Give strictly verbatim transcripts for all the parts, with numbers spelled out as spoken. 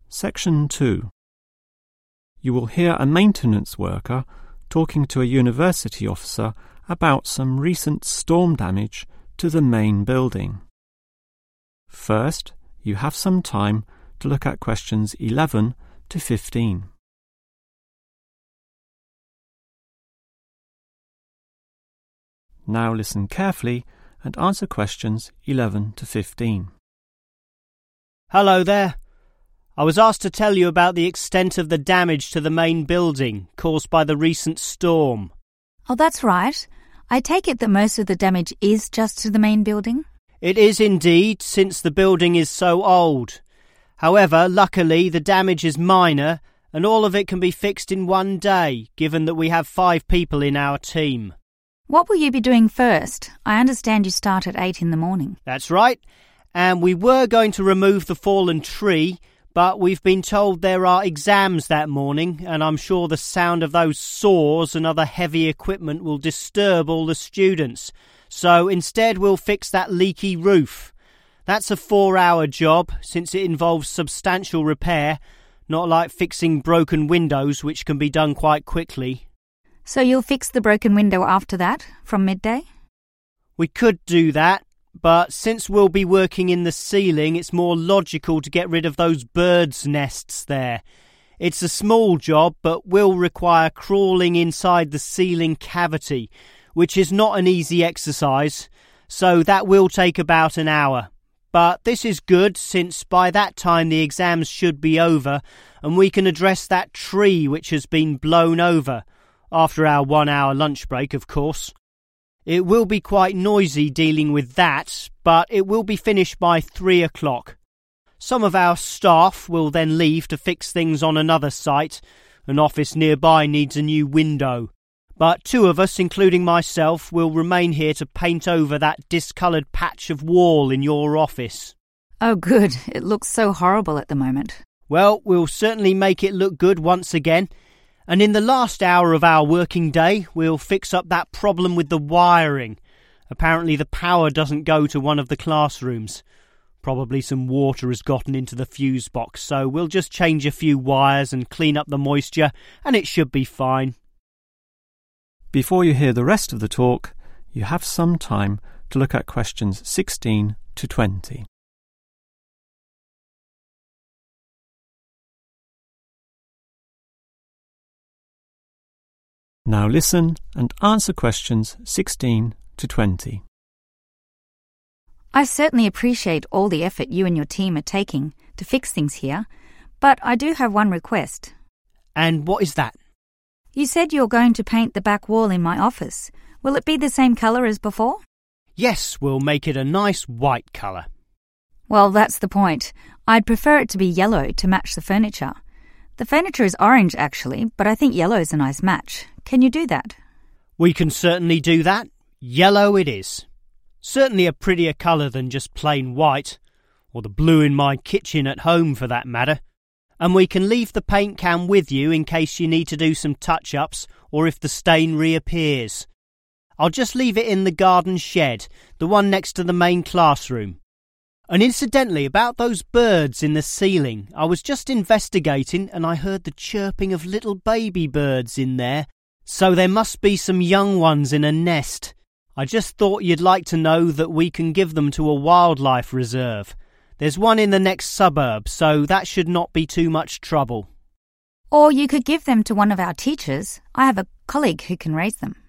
Section two. You will hear a maintenance worker talking to a university officer about some recent storm damage to the main building. First, you have some time to look at questions eleven to fifteen. Now listen carefully and answer questions eleven to fifteen. Hello there. I was asked to tell you about the extent of the damage to the main building caused by the recent storm. Oh, that's right. I take it that most of the damage is just to the main building? It is indeed, since the building is so old. However, luckily, the damage is minor, and all of it can be fixed in one day, given that we have five people in our team. What will you be doing first? I understand you start at eight in the morning. That's right, and we were going to remove the fallen tree, but we've been told there are exams that morning, and I'm sure the sound of those saws and other heavy equipment will disturb all the students. So instead we'll fix that leaky roof. That's a four-hour job, since it involves substantial repair, not like fixing broken windows, which can be done quite quickly. So you'll fix the broken window after that, from midday? We could do that, but since we'll be working in the ceiling, it's more logical to get rid of those birds' nests there. It's a small job, but will require crawling inside the ceiling cavity, which is not an easy exercise, so that will take about an hour. But this is good, since by that time the exams should be over, and we can address that tree which has been blown over, after our one-hour lunch break, of course. It will be quite noisy dealing with that, but it will be finished by three o'clock. Some of our staff will then leave to fix things on another site. An office nearby needs a new window. But two of us, including myself, will remain here to paint over that discoloured patch of wall in your office. Oh, good. It looks so horrible at the moment. Well, we'll certainly make it look good once again. And in the last hour of our working day, we'll fix up that problem with the wiring. Apparently the power doesn't go to one of the classrooms. Probably some water has gotten into the fuse box, so we'll just change a few wires and clean up the moisture, and it should be fine. Before you hear the rest of the talk, you have some time to look at questions sixteen to twenty. Now listen and answer questions sixteen to twenty. I certainly appreciate all the effort you and your team are taking to fix things here, but I do have one request. And what is that? You said you're going to paint the back wall in my office. Will it be the same colour as before? Yes, we'll make it a nice white colour. Well, that's the point. I'd prefer it to be yellow to match the furniture. The furniture is orange, actually, but I think yellow is a nice match. Can you do that? We can certainly do that. Yellow it is. Certainly a prettier colour than just plain white, or the blue in my kitchen at home for that matter. And we can leave the paint can with you in case you need to do some touch-ups or if the stain reappears. I'll just leave it in the garden shed, the one next to the main classroom. And incidentally, about those birds in the ceiling, I was just investigating and I heard the chirping of little baby birds in there, so there must be some young ones in a nest. I just thought you'd like to know that we can give them to a wildlife reserve. There's one in the next suburb, so that should not be too much trouble. Or you could give them to one of our teachers. I have a colleague who can raise them.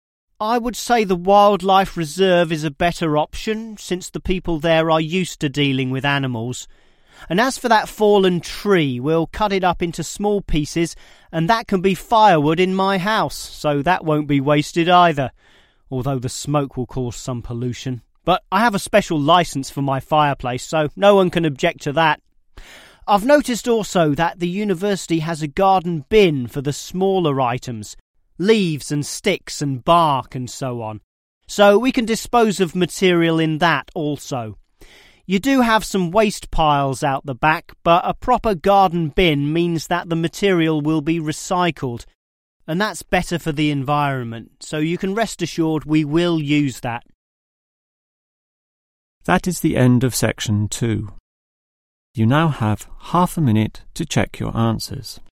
I would say the wildlife reserve is a better option, since the people there are used to dealing with animals. And as for that fallen tree, we'll cut it up into small pieces, and that can be firewood in my house, so that won't be wasted either, although the smoke will cause some pollution. But I have a special licence for my fireplace, so no one can object to that. I've noticed also that the university has a garden bin for the smaller items, leaves and sticks and bark and so on. So we can dispose of material in that also. You do have some waste piles out the back, but a proper garden bin means that the material will be recycled, and that's better for the environment, so you can rest assured we will use that. That is the end of section two. You now have half a minute to check your answers.